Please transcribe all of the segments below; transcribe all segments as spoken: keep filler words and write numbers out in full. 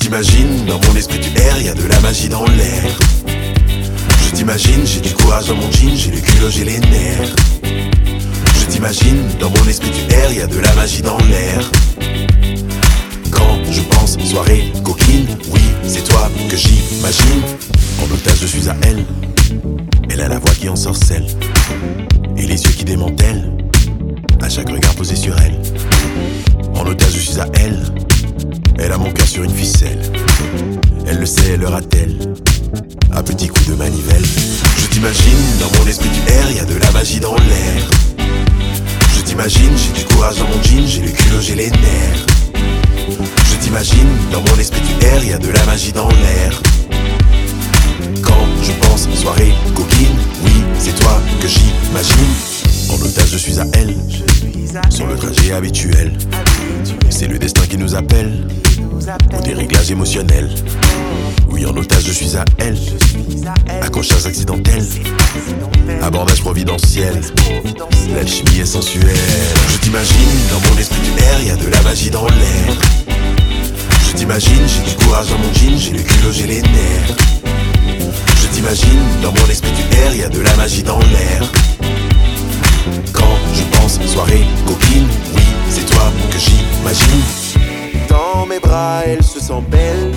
t'imagine, dans mon esprit du air, y'a de la magie dans l'air. Je t'imagine, j'ai du courage dans mon jean, j'ai le culot, j'ai les nerfs. Je t'imagine, dans mon esprit du air, y'a de la magie dans l'air. Quand je pense soirée coquine, oui, c'est toi que j'imagine. En otage, je suis à elle. Elle a la voix qui ensorcelle et les yeux qui démantèlent à chaque regard posé sur elle. En otage, je suis à elle. Elle a mon cœur sur une ficelle. Elle le sait, elle le ratelle à petits coups de manivelle. Je t'imagine, dans mon esprit du air, y'a de la magie dans l'air. Je t'imagine, j'ai du courage dans mon jean, j'ai le culot, j'ai les nerfs. Je t'imagine, dans mon esprit du air, y'a de la magie dans l'air. Quand je pense soirée coquine, oui, c'est toi que j'imagine. En otage, je suis à elle, sur le trajet habituel. C'est le destin qui nous appelle au déréglages émotionnels. Oui, en otage, je suis à elle. Accrochage accidentel, abordage providentiel. L'alchimie est sensuelle. Je t'imagine, dans mon esprit du air, y'a de la magie dans l'air. Je t'imagine, j'ai du courage dans mon jean, j'ai le culot, j'ai les nerfs. Je t'imagine, dans mon esprit du air, y'a de la magie dans l'air. Quand je pense soirée coquine, oui, c'est toi que j'imagine. Dans mes bras, elle se sent belle.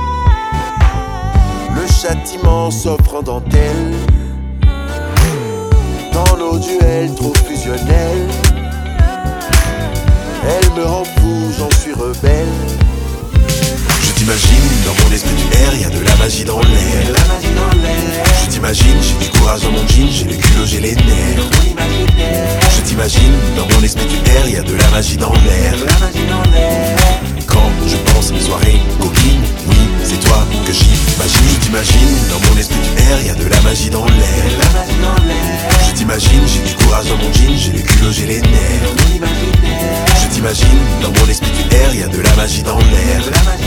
Le châtiment s'offre en dentelle. Dans nos duels trop fusionnels, elle me rend fou, j'en suis rebelle. Je t'imagine, dans mon esprit du air, y'a de la magie dans l'air. Je t'imagine, j'ai du courage dans mon jean, j'ai le culot, j'ai les nerfs. Je t'imagine, dans mon esprit du air, y'a de la magie dans l'air. Quand je pense soirée coquine, oui, c'est toi que j'imagine. Je t'imagine, dans mon esprit du air, y'a de la magie dans l'air. Je t'imagine, j'ai du courage dans mon jean, j'ai le culot, j'ai les nerfs. Je t'imagine, dans mon esprit du air, y'a de la magie dans l'air.